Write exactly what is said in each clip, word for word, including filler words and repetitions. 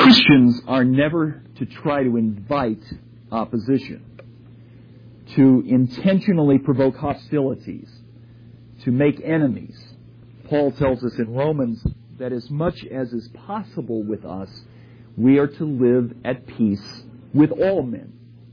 Christians are never to try to invite opposition, to intentionally provoke hostilities, to make enemies. Paul tells us in Romans that as much as is possible with us, we are to live at peace with all men.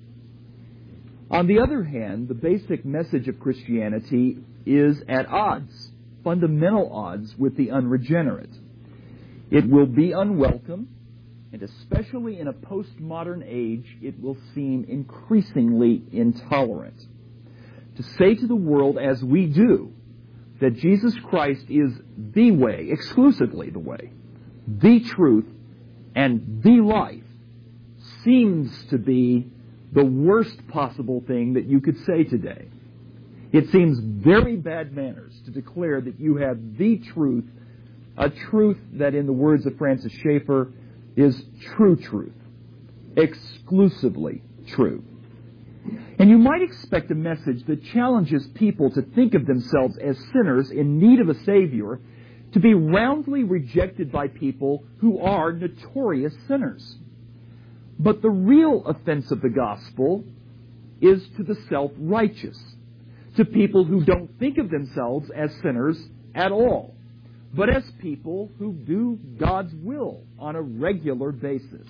On the other hand, the basic message of Christianity is at odds, fundamental odds with the unregenerate. It will be unwelcome, and especially in a postmodern age, it will seem increasingly intolerant. To say to the world, as we do, that Jesus Christ is the way, exclusively the way, the truth, and the life, seems to be the worst possible thing that you could say today. It seems very bad manners to declare that you have the truth, a truth that, in the words of Francis Schaeffer, is true truth, exclusively true. And you might expect a message that challenges people to think of themselves as sinners in need of a Savior to be roundly rejected by people who are notorious sinners. But the real offense of the gospel is to the self-righteous, to people who don't think of themselves as sinners at all, but as people who do God's will on a regular basis.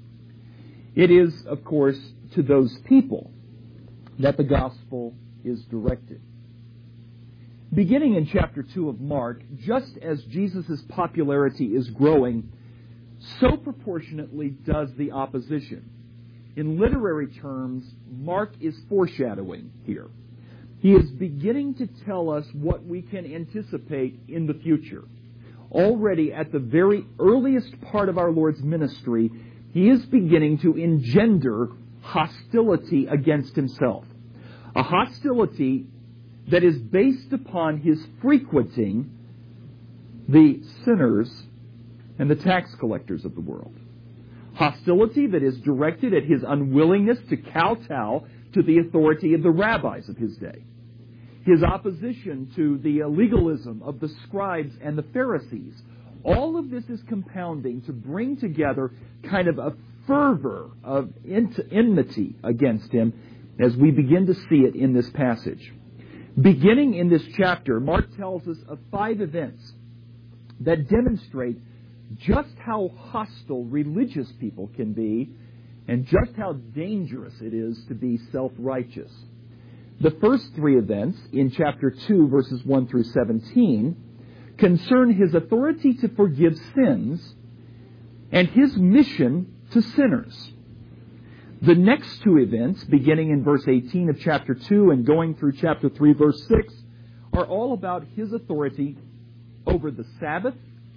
It is, of course, to those people that the gospel is directed. Beginning in chapter two of Mark, just as Jesus' popularity is growing, so proportionately does the opposition. In literary terms, Mark is foreshadowing here. He is beginning to tell us what we can anticipate in the future. Already at the very earliest part of our Lord's ministry, he is beginning to engender hostility against himself. A hostility that is based upon his frequenting the sinners and the tax collectors of the world. Hostility that is directed at his unwillingness to kowtow to the authority of the rabbis of his day. His opposition to the legalism of the scribes and the Pharisees. All of this is compounding to bring together kind of a fervor of enmity against him as we begin to see it in this passage. Beginning in this chapter, Mark tells us of five events that demonstrate just how hostile religious people can be and just how dangerous it is to be self-righteous. The first three events in chapter two, verses one through seventeen, concern his authority to forgive sins and his mission to sinners. The next two events, beginning in verse eighteen of chapter two and going through chapter three, verse six, are all about his authority over the Sabbath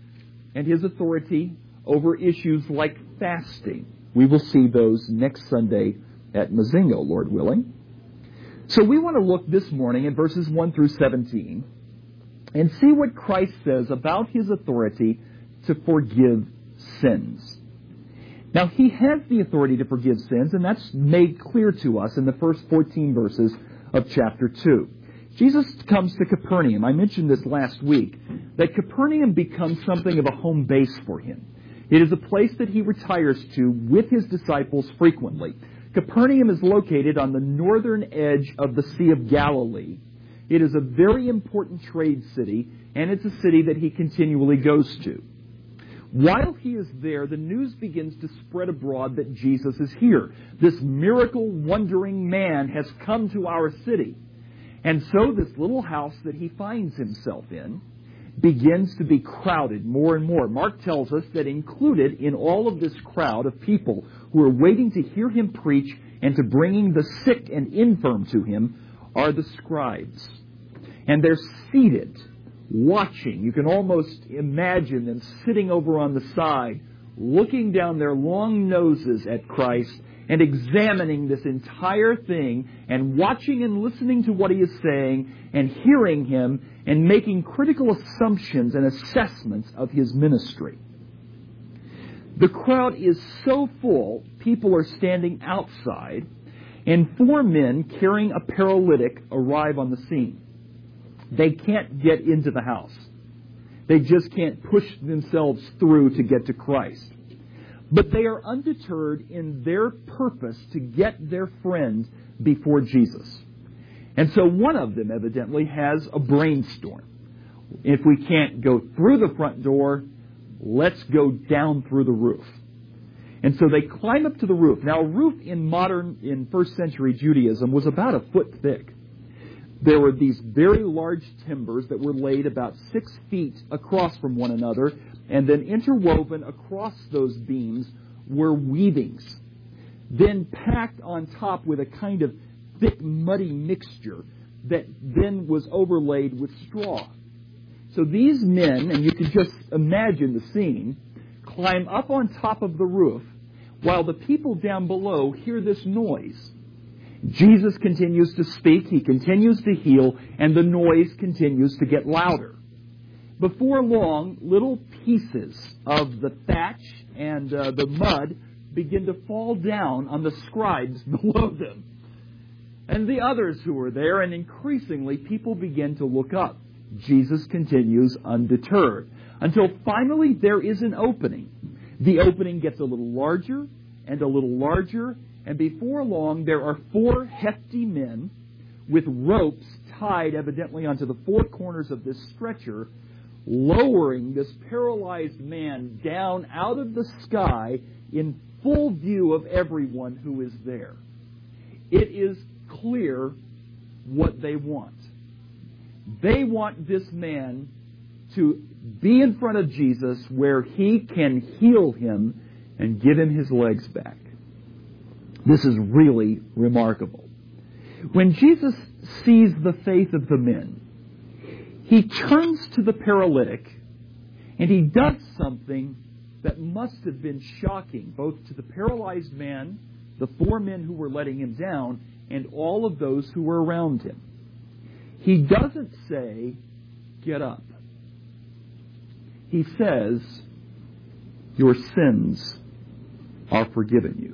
and his authority over issues like fasting. We will see those next Sunday at Mazingo, Lord willing. So we want to look this morning at verses one through seventeen and see what Christ says about his authority to forgive sins. Now, he has the authority to forgive sins, and that's made clear to us in the first fourteen verses of chapter two. Jesus comes to Capernaum. I mentioned this last week, that Capernaum becomes something of a home base for him. It is a place that he retires to with his disciples frequently. Capernaum is located on the northern edge of the Sea of Galilee. It is a very important trade city, and it's a city that he continually goes to. While he is there, the news begins to spread abroad that Jesus is here. This miracle-wondering man has come to our city. And so this little house that he finds himself in begins to be crowded more and more. Mark tells us that included in all of this crowd of people who are waiting to hear him preach and to bringing the sick and infirm to him are the scribes. And they're seated, watching. You can almost imagine them sitting over on the side, looking down their long noses at Christ and examining this entire thing and watching and listening to what he is saying and hearing him and making critical assumptions and assessments of his ministry. The crowd is so full, people are standing outside, and four men carrying a paralytic arrive on the scene. They can't get into the house. They just can't push themselves through to get to Christ. But they are undeterred in their purpose to get their friend before Jesus. And so one of them evidently has a brainstorm. If we can't go through the front door, let's go down through the roof. And so they climb up to the roof. Now, a roof in modern, in first century Judaism was about a foot thick. There were these very large timbers that were laid about six feet across from one another, and then interwoven across those beams were weavings, then packed on top with a kind of thick, muddy mixture that then was overlaid with straw. So these men, and you can just imagine the scene, climb up on top of the roof while the people down below hear this noise. Jesus continues to speak, he continues to heal, and the noise continues to get louder. Before long, little pieces of the thatch and uh, the mud begin to fall down on the scribes below them, and the others who are there, and increasingly people begin to look up. Jesus continues undeterred, until finally there is an opening. The opening gets a little larger and a little larger, and before long there are four hefty men with ropes tied evidently onto the four corners of this stretcher, lowering this paralyzed man down out of the sky in full view of everyone who is there. It is clear what they want. They want this man to be in front of Jesus where he can heal him and give him his legs back. This is really remarkable. When Jesus sees the faith of the men, he turns to the paralytic and he does something that must have been shocking both to the paralyzed man, the four men who were letting him down, and all of those who were around him. He doesn't say, "Get up." He says, "Your sins are forgiven you."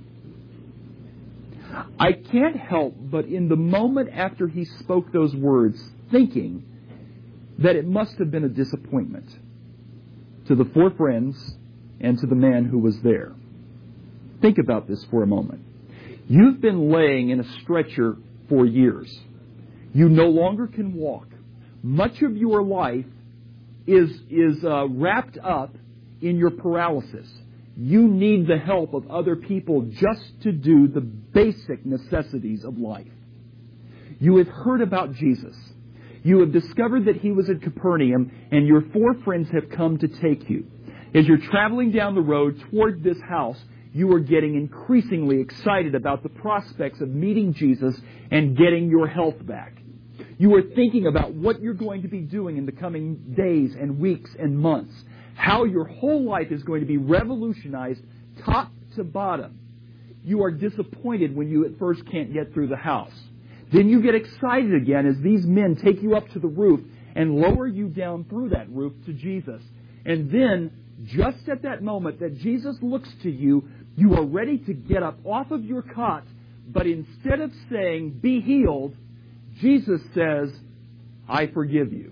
I can't help but in the moment after he spoke those words thinking that it must have been a disappointment to the four friends and to the man who was there. Think about this for a moment. You've been laying in a stretcher for years. You no longer can walk. Much of your life is, is uh, wrapped up in your paralysis. You need the help of other people just to do the basic necessities of life. You have heard about Jesus. You have discovered that he was at Capernaum, and your four friends have come to take you. As you're traveling down the road toward this house, you are getting increasingly excited about the prospects of meeting Jesus and getting your health back. You are thinking about what you're going to be doing in the coming days and weeks and months. How your whole life is going to be revolutionized top to bottom. You are disappointed when you at first can't get through the house. Then you get excited again as these men take you up to the roof and lower you down through that roof to Jesus. And then, just at that moment that Jesus looks to you, you are ready to get up off of your cot, but instead of saying, "Be healed," Jesus says, "I forgive you."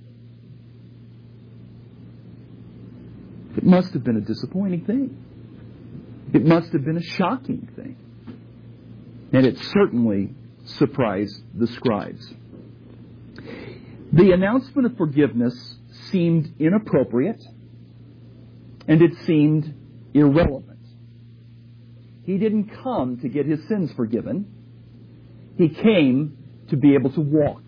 It must have been a disappointing thing. It must have been a shocking thing. And it certainly surprised the scribes. The announcement of forgiveness seemed inappropriate, and it seemed irrelevant. He didn't come to get his sins forgiven. He came to be able to walk.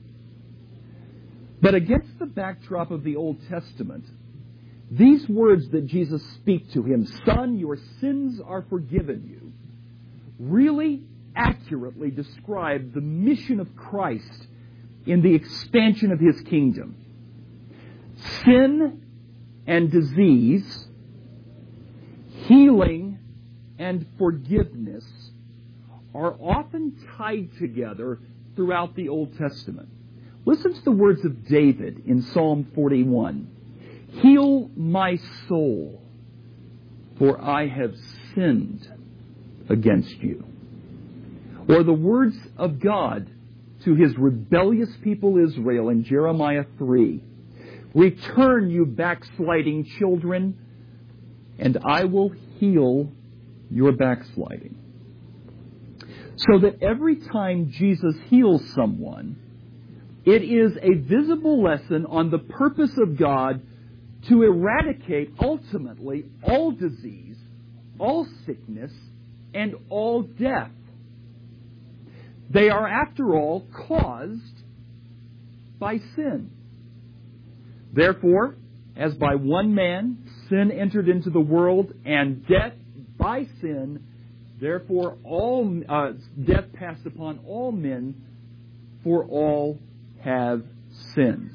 But against the backdrop of the Old Testament, these words that Jesus speaks to him, "Son, your sins are forgiven you," really accurately describe the mission of Christ in the expansion of his kingdom. Sin and disease, healing and forgiveness are often tied together throughout the Old Testament. Listen to the words of David in Psalm forty-one. "Heal my soul, for I have sinned against you." Or the words of God to his rebellious people Israel in Jeremiah three. "Return, you backsliding children, and I will heal your backsliding. So that every time Jesus heals someone, it is a visible lesson on the purpose of God to eradicate ultimately all disease, all sickness, and all death. They are, after all, caused by sin. Therefore, as by one man sin entered into the world, and death by sin, therefore all uh, death passed upon all men, for all have sinned.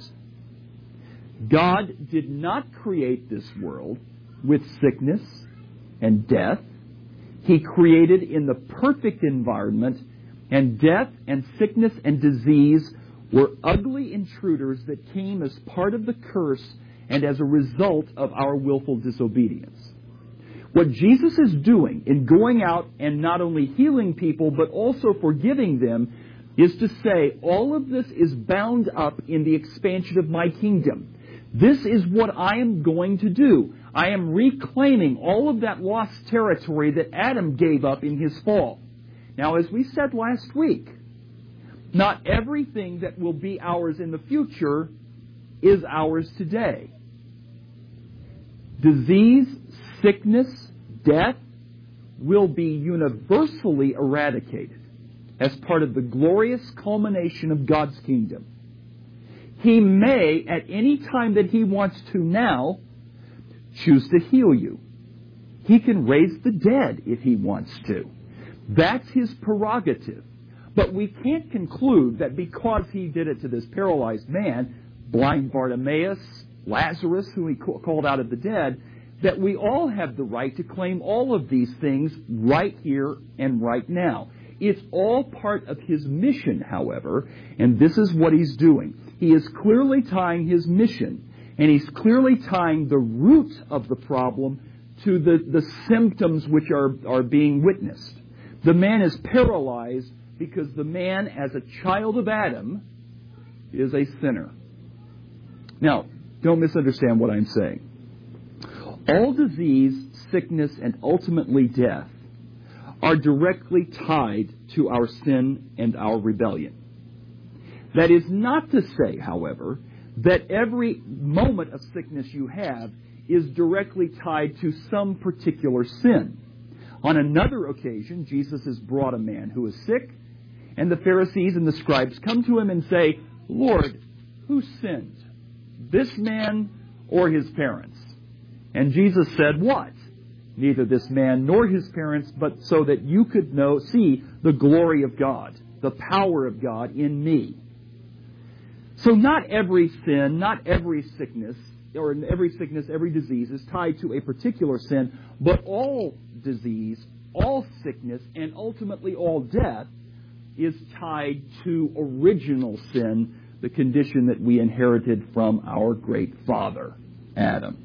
God did not create this world with sickness and death. He created in the perfect environment, and death and sickness and disease were ugly intruders that came as part of the curse and as a result of our willful disobedience. What Jesus is doing in going out and not only healing people but also forgiving them is to say, all of this is bound up in the expansion of my kingdom. This is what I am going to do. I am reclaiming all of that lost territory that Adam gave up in his fall. Now, as we said last week, not everything that will be ours in the future is ours today. Disease, sickness, death will be universally eradicated as part of the glorious culmination of God's kingdom. He may, at any time that He wants to now, choose to heal you. He can raise the dead if He wants to. That's His prerogative. But we can't conclude that because He did it to this paralyzed man, blind Bartimaeus, Lazarus, who He called out of the dead, that we all have the right to claim all of these things right here and right now. It's all part of His mission, however, and this is what He's doing. He is clearly tying His mission, and He's clearly tying the root of the problem to the, the symptoms which are, are being witnessed. The man is paralyzed because the man, as a child of Adam, is a sinner. Now, don't misunderstand what I'm saying. All disease, sickness, and ultimately death are directly tied to our sin and our rebellion. That is not to say, however, that every moment of sickness you have is directly tied to some particular sin. On another occasion, Jesus has brought a man who is sick, and the Pharisees and the scribes come to Him and say, "Lord, who sinned, this man or his parents?" And Jesus said, "What? Neither this man nor his parents, but so that you could know, see the glory of God, the power of God in me." So not every sin, not every sickness, or every sickness, every disease is tied to a particular sin, but all disease, all sickness, and ultimately all death is tied to original sin, the condition that we inherited from our great father, Adam.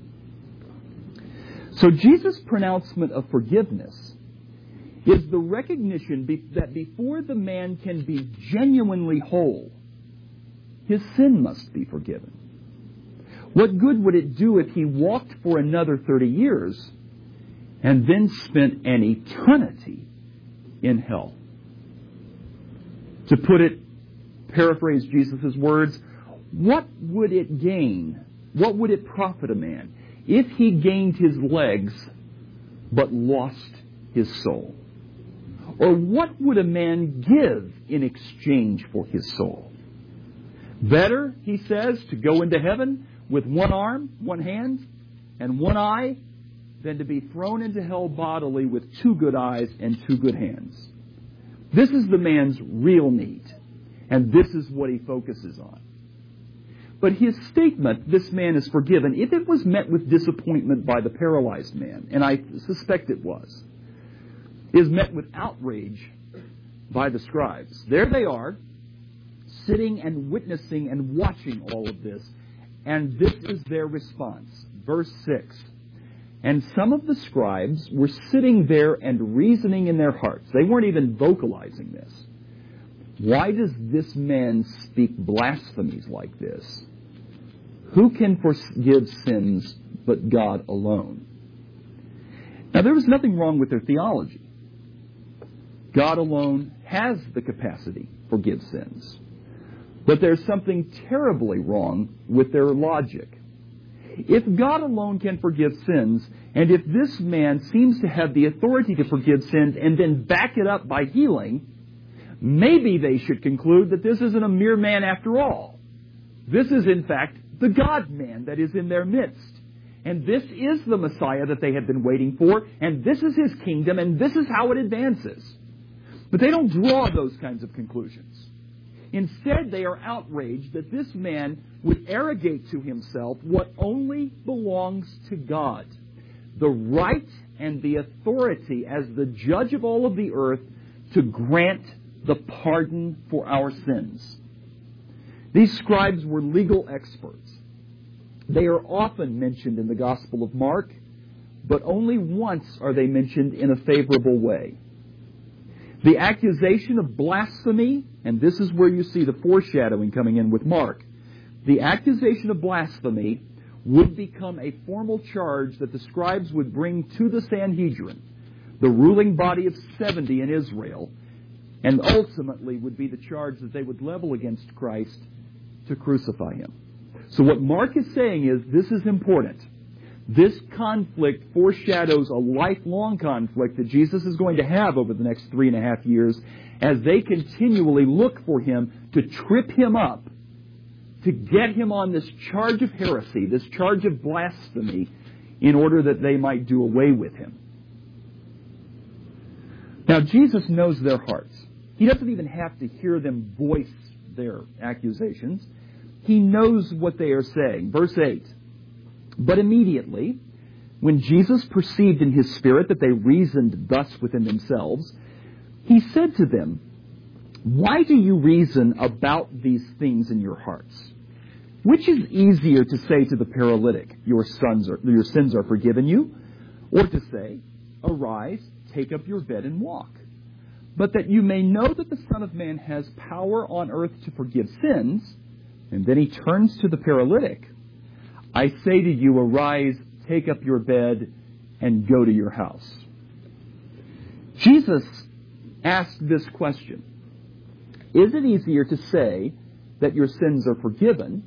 So Jesus' pronouncement of forgiveness is the recognition be- that before the man can be genuinely whole, his sin must be forgiven. What good would it do if he walked for another thirty years and then spent an eternity in hell? To put it, paraphrase Jesus' words, what would it gain? What would it profit a man if he gained his legs but lost his soul? Or what would a man give in exchange for his soul? Better, he says, to go into heaven with one arm, one hand, and one eye than to be thrown into hell bodily with two good eyes and two good hands. This is the man's real need, and this is what he focuses on. But his statement, "this man is forgiven," if it was met with disappointment by the paralyzed man, and I suspect it was, is met with outrage by the scribes. There they are, sitting and witnessing and watching all of this, and this is their response. Verse six. "And some of the scribes were sitting there and reasoning in their hearts." They weren't even vocalizing this. "Why does this man speak blasphemies like this? Who can forgive sins but God alone?" Now, there was nothing wrong with their theology. God alone has the capacity to forgive sins. But there's something terribly wrong with their logic. If God alone can forgive sins, and if this man seems to have the authority to forgive sins and then back it up by healing, maybe they should conclude that this isn't a mere man after all. This is, in fact, the God-man that is in their midst. And this is the Messiah that they have been waiting for, and this is His kingdom, and this is how it advances. But they don't draw those kinds of conclusions. Instead, they are outraged that this man would arrogate to himself what only belongs to God, the right and the authority as the judge of all of the earth to grant the pardon for our sins. These scribes were legal experts. They are often mentioned in the Gospel of Mark, but only once are they mentioned in a favorable way. The accusation of blasphemy, and this is where you see the foreshadowing coming in with Mark, the accusation of blasphemy would become a formal charge that the scribes would bring to the Sanhedrin, the ruling body of seventy in Israel, and ultimately would be the charge that they would level against Christ to crucify Him. So what Mark is saying is this is important. This conflict foreshadows a lifelong conflict that Jesus is going to have over the next three and a half years as they continually look for Him to trip Him up, to get Him on this charge of heresy, this charge of blasphemy, in order that they might do away with Him. Now, Jesus knows their hearts. He doesn't even have to hear them voice their accusations. He knows what they are saying. Verse eight. But immediately, when Jesus perceived in His spirit that they reasoned thus within themselves, He said to them, "Why do you reason about these things in your hearts? Which is easier to say to the paralytic, 'Your sons are, your sins are forgiven you,' or to say, 'Arise, take up your bed and walk'? But that you may know that the Son of Man has power on earth to forgive sins," and then He turns to the paralytic, "I say to you, arise, take up your bed, and go to your house." Jesus asked this question: is it easier to say that your sins are forgiven,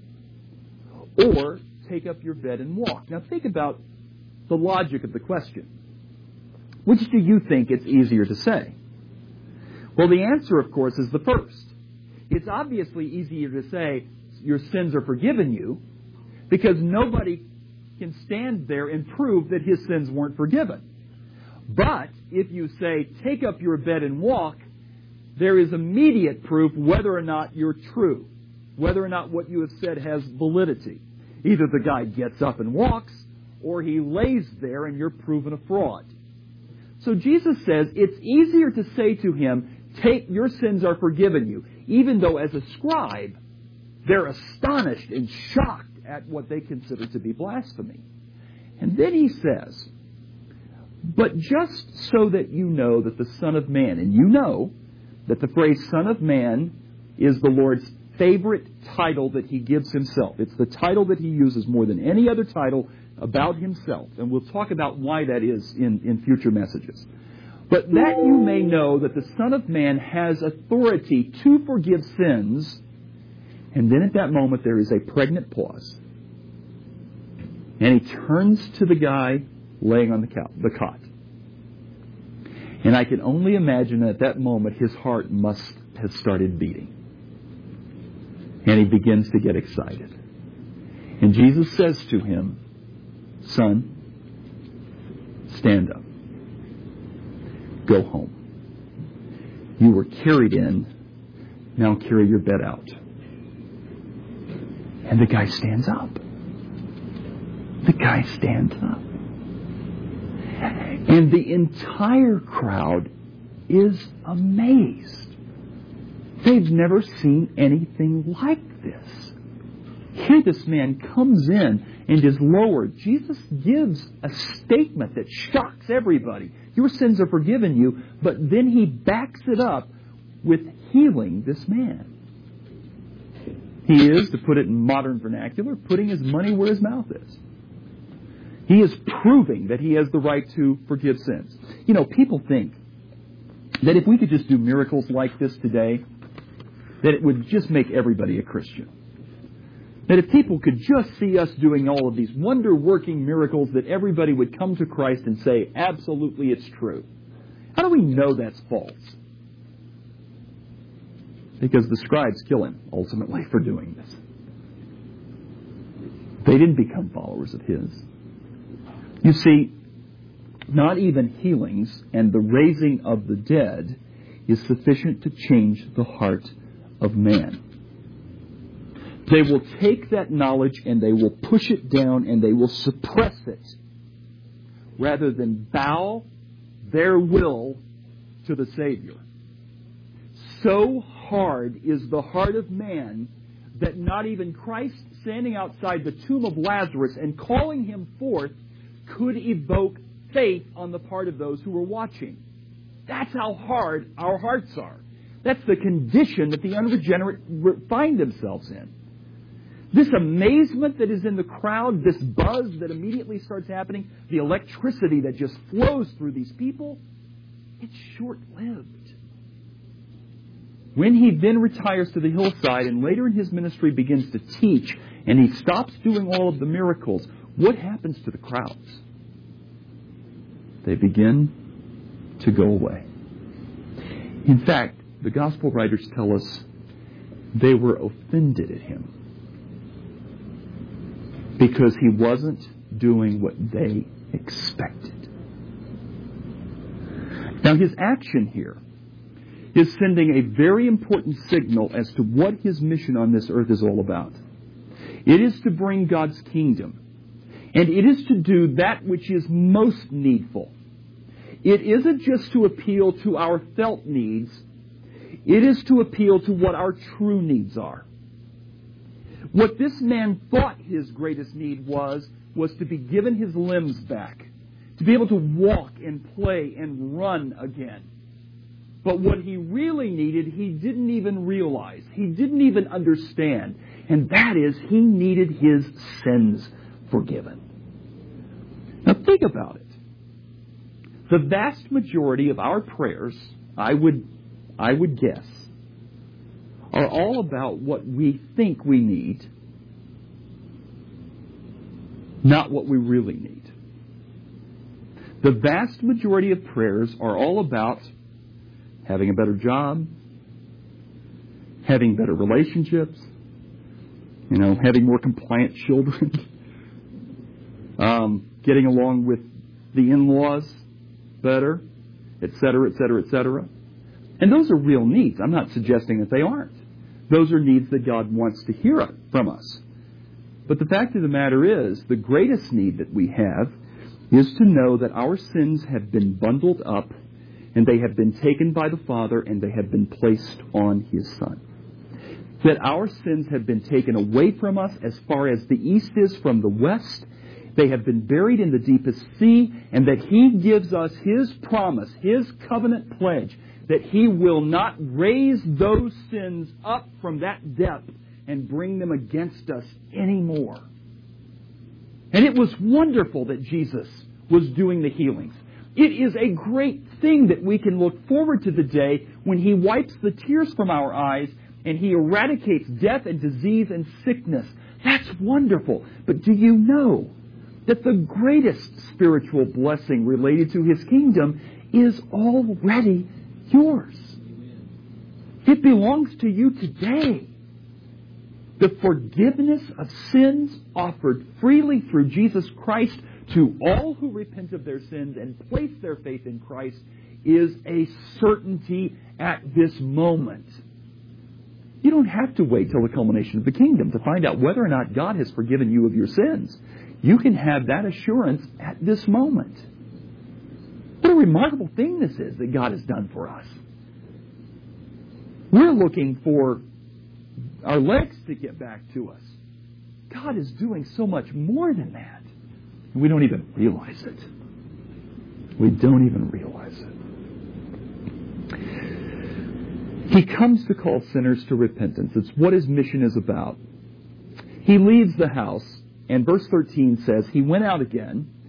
or take up your bed and walk? Now think about the logic of the question. Which do you think it's easier to say? Well, the answer, of course, is the first. It's obviously easier to say, your sins are forgiven you, because nobody can stand there and prove that his sins weren't forgiven. But if you say, take up your bed and walk, there is immediate proof whether or not you're true, whether or not what you have said has validity. Either the guy gets up and walks, or he lays there and you're proven a fraud. So Jesus says it's easier to say to him, take, your sins are forgiven you, even though as a scribe, they're astonished and shocked at what they consider to be blasphemy. And then he says, but just so that you know that the Son of Man, and you know that the phrase Son of Man is the Lord's favorite title that He gives Himself. It's the title that He uses more than any other title about Himself. And we'll talk about why that is in, in future messages. But that you may know that the Son of Man has authority to forgive sins. And then at that moment there is a pregnant pause. And He turns to the guy laying on the cot, the cot. And I can only imagine that at that moment his heart must have started beating. And he begins to get excited. And Jesus says to him, son, stand up. Go home. You were carried in. Now carry your bed out. And the guy stands up. The guy stands up. And the entire crowd is amazed. They've never seen anything like this. Here this man comes in and is lowered. Jesus gives a statement that shocks everybody. Your sins are forgiven you, but then He backs it up with healing this man. He is, to put it in modern vernacular, putting his money where his mouth is. He is proving that He has the right to forgive sins. You know, people think that if we could just do miracles like this today, that it would just make everybody a Christian. That if people could just see us doing all of these wonder-working miracles, that everybody would come to Christ and say, absolutely, it's true. How do we know that's false? Because the scribes kill Him, ultimately, for doing this. They didn't become followers of His. You see, not even healings and the raising of the dead is sufficient to change the heart of man. They will take that knowledge and they will push it down and they will suppress it rather than bow their will to the Savior. So hard is the heart of man that not even Christ standing outside the tomb of Lazarus and calling him forth could evoke faith on the part of those who were watching. That's how hard our hearts are. That's the condition that the unregenerate find themselves in. This amazement that is in the crowd, this buzz that immediately starts happening, the electricity that just flows through these people, it's short-lived. When he then retires to the hillside and later in his ministry begins to teach and he stops doing all of the miracles, what happens to the crowds? They begin to go away. In fact, the gospel writers tell us they were offended at him because he wasn't doing what they expected. Now, his action here is sending a very important signal as to what his mission on this earth is all about. It is to bring God's kingdom, and it is to do that which is most needful. It isn't just to appeal to our felt needs. It is to appeal to what our true needs are. What this man thought his greatest need was, was to be given his limbs back, to be able to walk and play and run again. But what he really needed, he didn't even realize. He didn't even understand. And that is, he needed his sins forgiven. Now think about it. The vast majority of our prayers, I would, I would guess, are all about what we think we need, not what we really need. The vast majority of prayers are all about having a better job, having better relationships, you know, having more compliant children, um, getting along with the in-laws better, et cetera, et cetera, et cetera. And those are real needs. I'm not suggesting that they aren't. Those are needs that God wants to hear from us. But the fact of the matter is, the greatest need that we have is to know that our sins have been bundled up and they have been taken by the Father and they have been placed on His Son. That our sins have been taken away from us as far as the east is from the west. They have been buried in the deepest sea, and that He gives us His promise, His covenant pledge, that He will not raise those sins up from that depth and bring them against us anymore. And it was wonderful that Jesus was doing the healings. It is a great thing that we can look forward to the day when He wipes the tears from our eyes and He eradicates death and disease and sickness. That's wonderful. But do you know that the greatest spiritual blessing related to His kingdom is already yours? It belongs to you today. The forgiveness of sins offered freely through Jesus Christ to all who repent of their sins and place their faith in Christ is a certainty at this moment. You don't have to wait till the culmination of the kingdom to find out whether or not God has forgiven you of your sins. You can have that assurance at this moment. What a remarkable thing this is that God has done for us. We're looking for our legs to get back to us. God is doing so much more than that. We don't even realize it. We don't even realize it. He comes to call sinners to repentance. It's what His mission is about. He leaves the house, and verse thirteen says, He went out again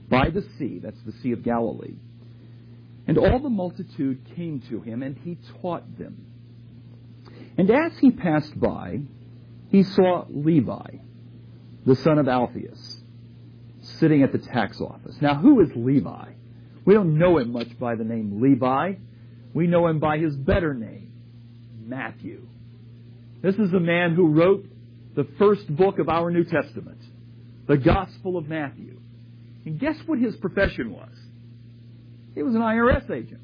by the sea, that's the Sea of Galilee. And all the multitude came to him, and he taught them. And as he passed by, he saw Levi, the son of Alphaeus, sitting at the tax office. Now, who is Levi? We don't know him much by the name Levi. We know him by his better name, Matthew. This is the man who wrote the first book of our New Testament, the Gospel of Matthew. And guess what his profession was? He was an I R S agent.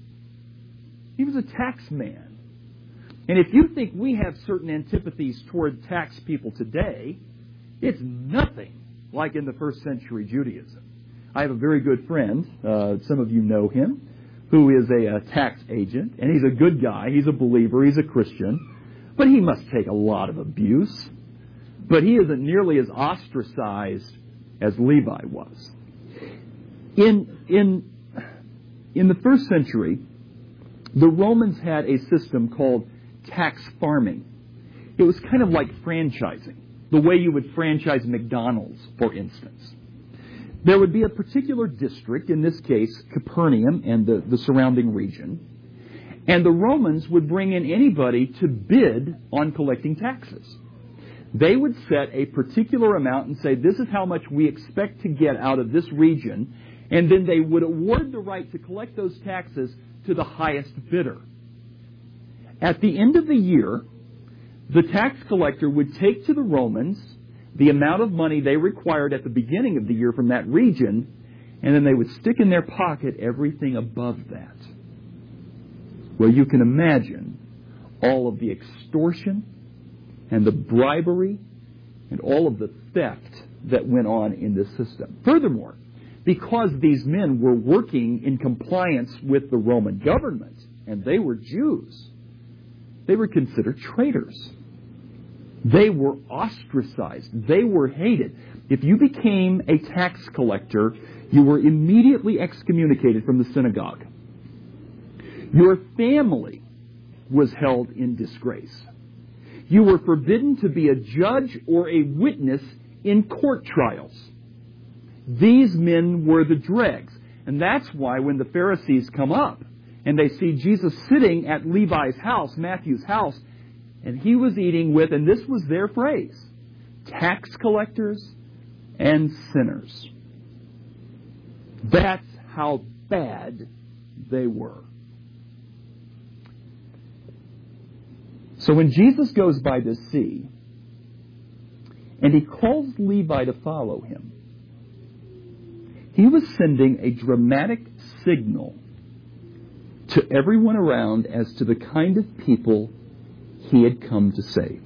He was a tax man. And if you think we have certain antipathies toward tax people today, it's nothing like in the first century Judaism. I have a very good friend, uh, some of you know him, who is a, a tax agent, and he's a good guy, he's a believer, he's a Christian, but he must take a lot of abuse. But he isn't nearly as ostracized as Levi was. In, in, in the first century, the Romans had a system called tax farming. It was kind of like franchising, the way you would franchise McDonald's, for instance. There would be a particular district, in this case, Capernaum and the, the surrounding region, and the Romans would bring in anybody to bid on collecting taxes. They would set a particular amount and say, this is how much we expect to get out of this region, and then they would award the right to collect those taxes to the highest bidder. At the end of the year, the tax collector would take to the Romans the amount of money they required at the beginning of the year from that region, and then they would stick in their pocket everything above that. Well, you can imagine all of the extortion and the bribery and all of the theft that went on in this system. Furthermore, because these men were working in compliance with the Roman government, and they were Jews, they were considered traitors. They were ostracized. They were hated. If you became a tax collector, you were immediately excommunicated from the synagogue. Your family was held in disgrace. You were forbidden to be a judge or a witness in court trials. These men were the dregs. And that's why when the Pharisees come up and they see Jesus sitting at Levi's house, Matthew's house, and he was eating with, and this was their phrase, tax collectors and sinners. That's how bad they were. So when Jesus goes by this sea, and he calls Levi to follow him, he was sending a dramatic signal to everyone around as to the kind of people he had come to save.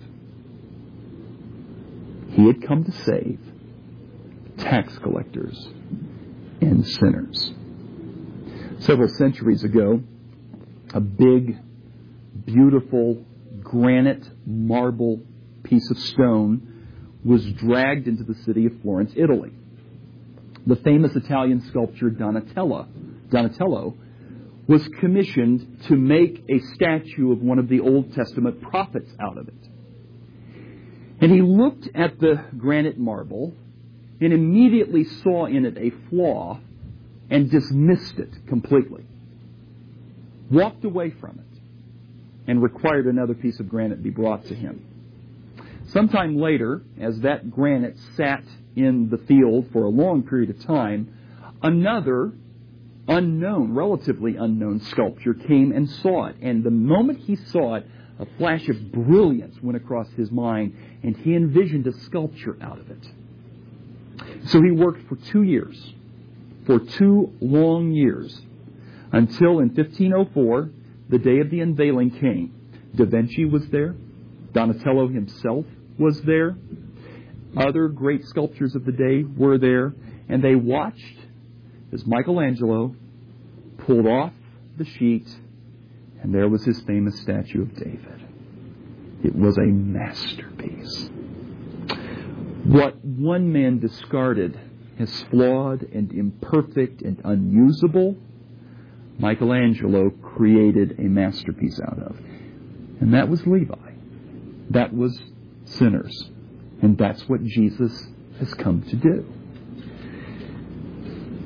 He had come to save tax collectors and sinners. Several centuries ago, a big, beautiful, granite marble piece of stone was dragged into the city of Florence, Italy. The famous Italian sculptor Donatello, Donatello was commissioned to make a statue of one of the Old Testament prophets out of it. And he looked at the granite marble and immediately saw in it a flaw and dismissed it completely. Walked away from it and required another piece of granite be brought to him. Sometime later, as that granite sat in the field for a long period of time, another unknown, relatively unknown sculpture came and saw it. And the moment he saw it, a flash of brilliance went across his mind, and he envisioned a sculpture out of it. So he worked for two years, for two long years, until in fifteen oh four, the day of the unveiling came. Da Vinci was there. Donatello himself was there. Other great sculptors of the day were there, and they watched as Michelangelo pulled off the sheet, and there was his famous statue of David. It was a masterpiece. What one man discarded as flawed and imperfect and unusable, Michelangelo created a masterpiece out of. And that was Levi. That was sinners. And that's what Jesus has come to do.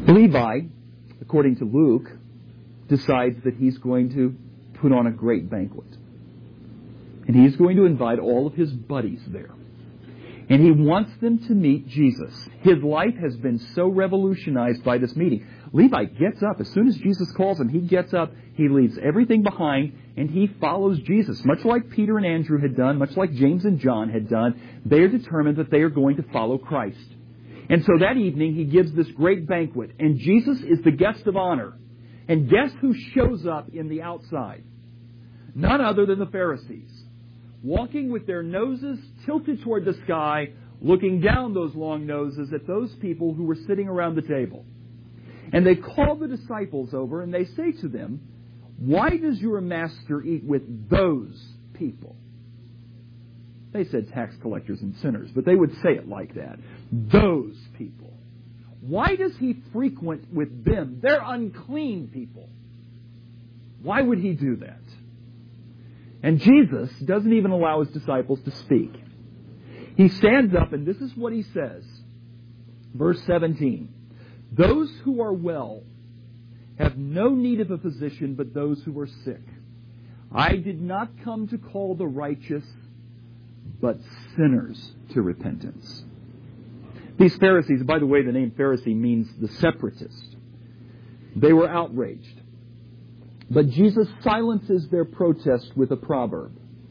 Levi, according to Luke, decides that he's going to put on a great banquet. And he's going to invite all of his buddies there. And he wants them to meet Jesus. His life has been so revolutionized by this meeting. Levi gets up. As soon as Jesus calls him, he gets up, he leaves everything behind, and he follows Jesus. Much like Peter and Andrew had done, much like James and John had done, they are determined that they are going to follow Christ. And so that evening, he gives this great banquet, and Jesus is the guest of honor. And guess who shows up in the outside? None other than the Pharisees, walking with their noses tilted toward the sky, looking down those long noses at those people who were sitting around the table. And they call the disciples over and they say to them, "Why does your master eat with those people?" They said tax collectors and sinners, but they would say it like that. Those people. Why does he frequent with them? They're unclean people. Why would he do that? And Jesus doesn't even allow his disciples to speak. He stands up and this is what he says. Verse seventeen. Those who are well have no need of a physician, but those who are sick. I did not come to call the righteous, but sinners to repentance. These Pharisees, by the way, the name Pharisee means the separatist. They were outraged. But Jesus silences their protest with a proverb.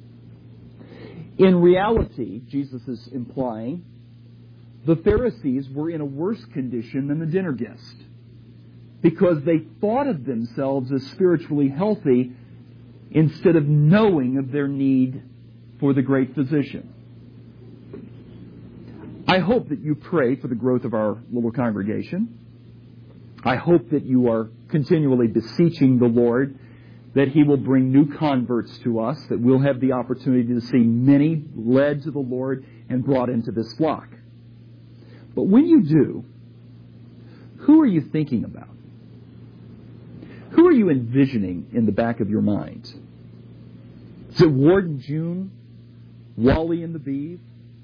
In reality, Jesus is implying, the Pharisees were in a worse condition than the dinner guest because they thought of themselves as spiritually healthy instead of knowing of their need for the great physician. I hope that you pray for the growth of our little congregation. I hope that you are continually beseeching the Lord that He will bring new converts to us, that we'll have the opportunity to see many led to the Lord and brought into this flock. But when you do, who are you thinking about? Who are you envisioning in the back of your mind? Is it Ward and June? Wally and the Beeve?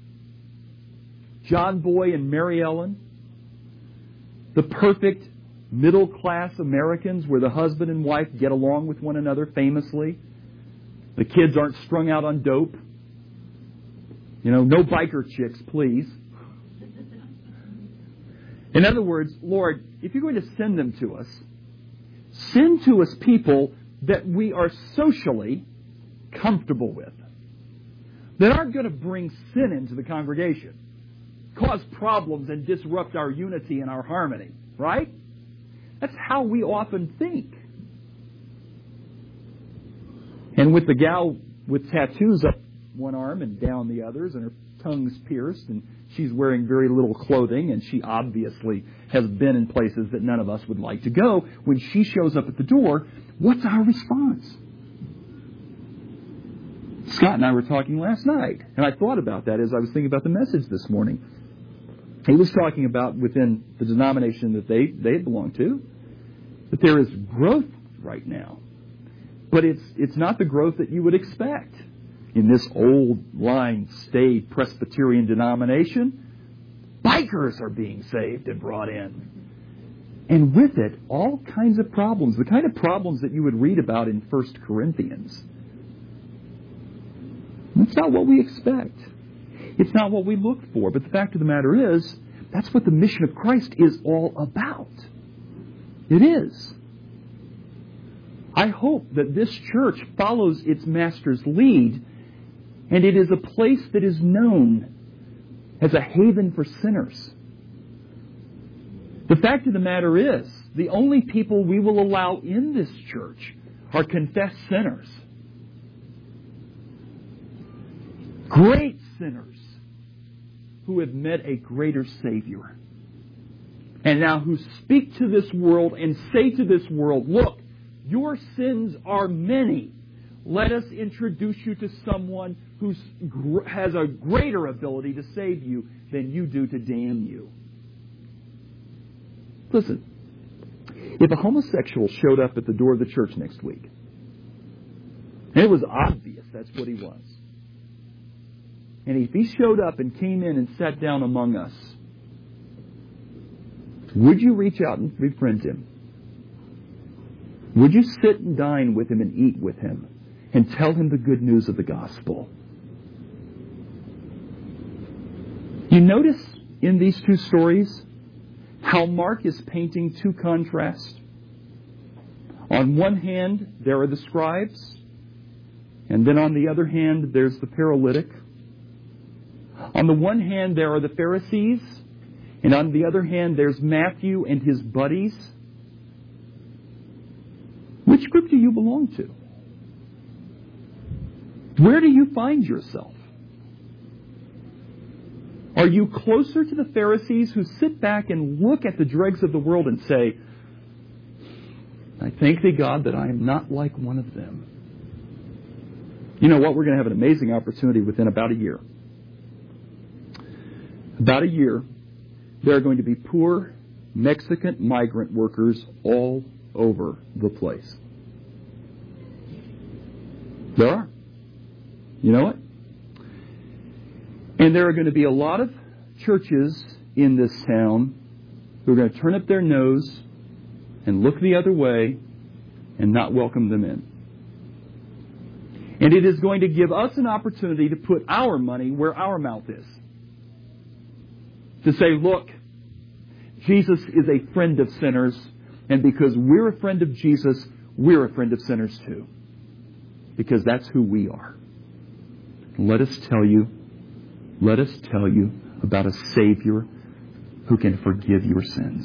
John Boy and Mary Ellen? The perfect middle-class Americans where the husband and wife get along with one another famously. The kids aren't strung out on dope. You know, no biker chicks, please. In other words, Lord, if you're going to send them to us, send to us people that we are socially comfortable with, that aren't going to bring sin into the congregation, cause problems and disrupt our unity and our harmony, right? That's how we often think. And with the gal with tattoos up one arm and down the others, and her tongue's pierced, and she's wearing very little clothing, and she obviously has been in places that none of us would like to go, when she shows up at the door, what's our response? Scott and I were talking last night, and I thought about that as I was thinking about the message this morning. He was talking about within the denomination that they, they belong to, that there is growth right now. But it's it's not the growth that you would expect in this old line staid Presbyterian denomination. Bikers are being saved and brought in. And with it, all kinds of problems, the kind of problems that you would read about in First Corinthians. That's not what we expect. It's not what we look for. But the fact of the matter is, that's what the mission of Christ is all about. It is. I hope that this church follows its Master's lead, and it is a place that is known as a haven for sinners. The fact of the matter is, the only people we will allow in this church are confessed sinners. Great sinners who have met a greater Savior. And now who speak to this world and say to this world, look, your sins are many. Let us introduce you to someone who has a greater ability to save you than you do to damn you. Listen, if a homosexual showed up at the door of the church next week, and it was obvious that's what he was, and if he showed up and came in and sat down among us, Would you reach out and befriend him? Would you sit and dine with him and eat with him and tell him the good news of the gospel? You notice in these two stories how Mark is painting two contrasts. On one hand, there are the scribes, and then on the other hand, there's the paralytic. On the one hand, there are the Pharisees, and on the other hand, there's Matthew and his buddies. Which group do you belong to? Where do you find yourself? Are you closer to the Pharisees who sit back and look at the dregs of the world and say, I thank thee, God, that I am not like one of them? You know what? We're going to have an amazing opportunity within about a year. About a year, there are going to be poor Mexican migrant workers all over the place. There are. You know what? And there are going to be a lot of churches in this town who are going to turn up their nose and look the other way and not welcome them in. And it is going to give us an opportunity to put our money where our mouth is. To say, look, Jesus is a friend of sinners, and because we're a friend of Jesus, we're a friend of sinners too. Because that's who we are. Let us tell you, let us tell you about a Savior who can forgive your sins.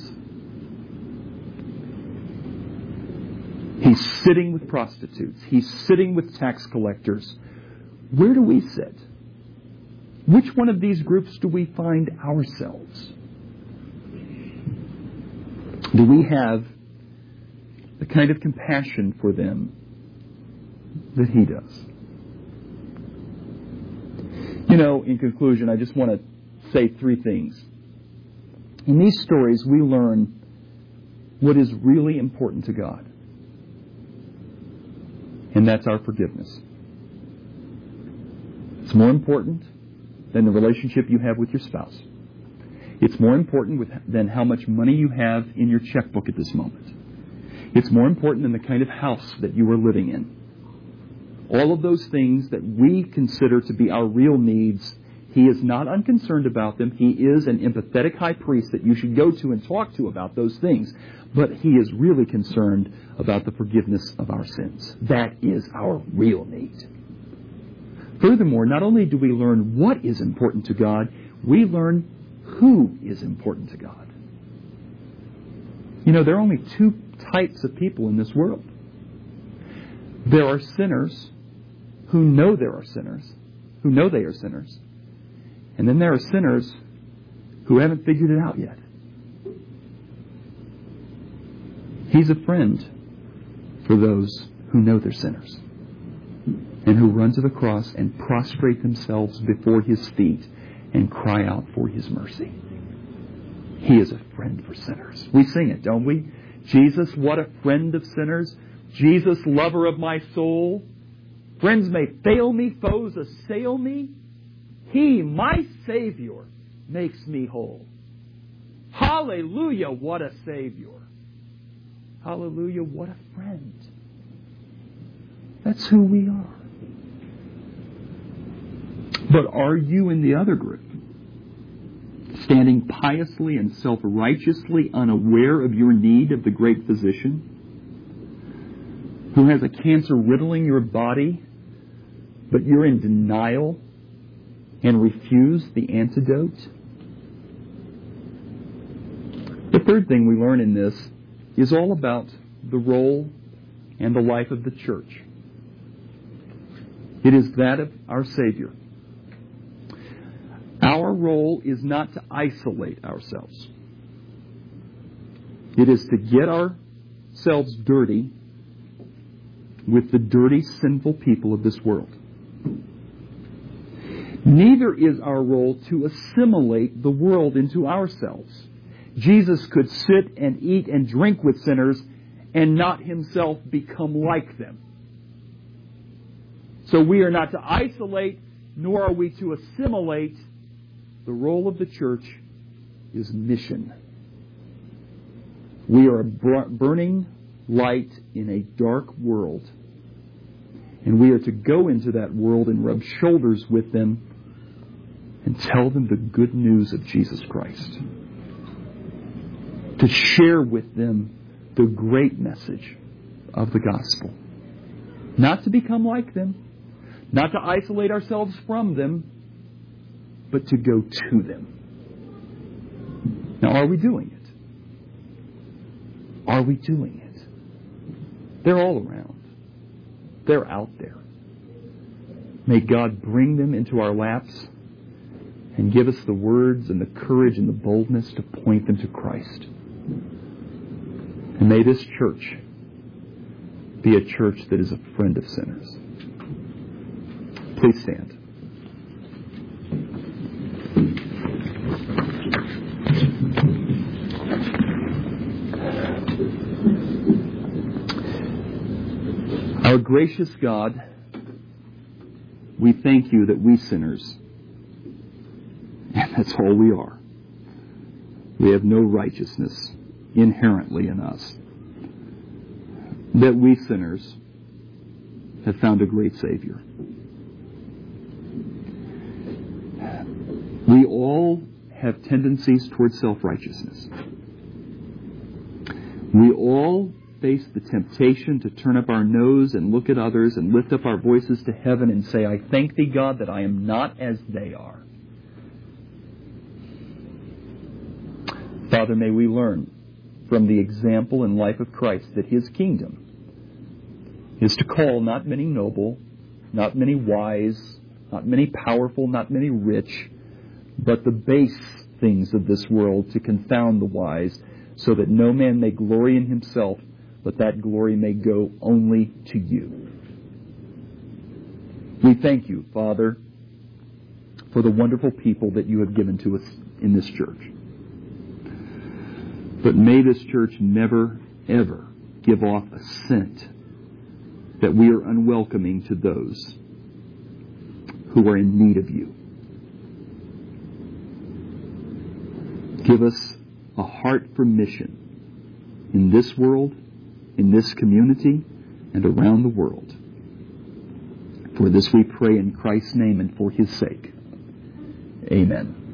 He's sitting with prostitutes. He's sitting with tax collectors. Where do we sit? Which one of these groups do we find ourselves? Do we have the kind of compassion for them that he does? You know, in conclusion, I just want to say three things. In these stories, we learn what is really important to God. And that's our forgiveness. It's more important than the relationship you have with your spouse. It's more important with, than how much money you have in your checkbook at this moment. It's more important than the kind of house that you are living in. All of those things that we consider to be our real needs, he is not unconcerned about them. He is an empathetic high priest that you should go to and talk to about those things. But he is really concerned about the forgiveness of our sins. That is our real need. Furthermore, not only do we learn what is important to God, we learn who is important to God. You know, there are only two types of people in this world. There are sinners who know there are sinners, who know they are sinners. And then there are sinners who haven't figured it out yet. He's a friend for those who know they're sinners and who run to the cross and prostrate themselves before his feet and cry out for his mercy. He is a friend for sinners. We sing it, don't we? Jesus, what a friend of sinners. Jesus, lover of my soul. Friends may fail me, foes assail me. He, my Savior, makes me whole. Hallelujah, what a Savior. Hallelujah, what a friend. That's who we are. But are you in the other group? Standing piously and self-righteously unaware of your need of the great physician? Who has a cancer riddling your body, but you're in denial and refuse the antidote? The third thing we learn in this is all about the role and the life of the church. It is that of our Savior. Our role is not to isolate ourselves. It is to get ourselves dirty with the dirty, sinful people of this world. Neither is our role to assimilate the world into ourselves. Jesus could sit and eat and drink with sinners and not himself become like them. So we are not to isolate, nor are we to assimilate. The role of the church is mission. We are a burning light in a dark world. And we are to go into that world and rub shoulders with them and tell them the good news of Jesus Christ. To share with them the great message of the gospel. Not to become like them. Not to isolate ourselves from them. But to go to them. Now, are we doing it? Are we doing it? They're all around. They're out there. May God bring them into our laps and give us the words and the courage and the boldness to point them to Christ. And may this church be a church that is a friend of sinners. Please stand. Our gracious God, we thank you that we sinners, and that's all we are, we have no righteousness inherently in us, that we sinners have found a great Savior. We all have tendencies towards self-righteousness. We all face the temptation to turn up our nose and look at others and lift up our voices to heaven and say, I thank thee, God, that I am not as they are. Father, may we learn from the example and life of Christ that His kingdom is to call not many noble, not many wise, not many powerful, not many rich, but the base things of this world to confound the wise, so that no man may glory in himself, but that glory may go only to you. We thank you, Father, for the wonderful people that you have given to us in this church. But may this church never, ever give off a scent that we are unwelcoming to those who are in need of you. Give us a heart for mission in this world, in this community, and around the world. For this we pray in Christ's name and for His sake. Amen.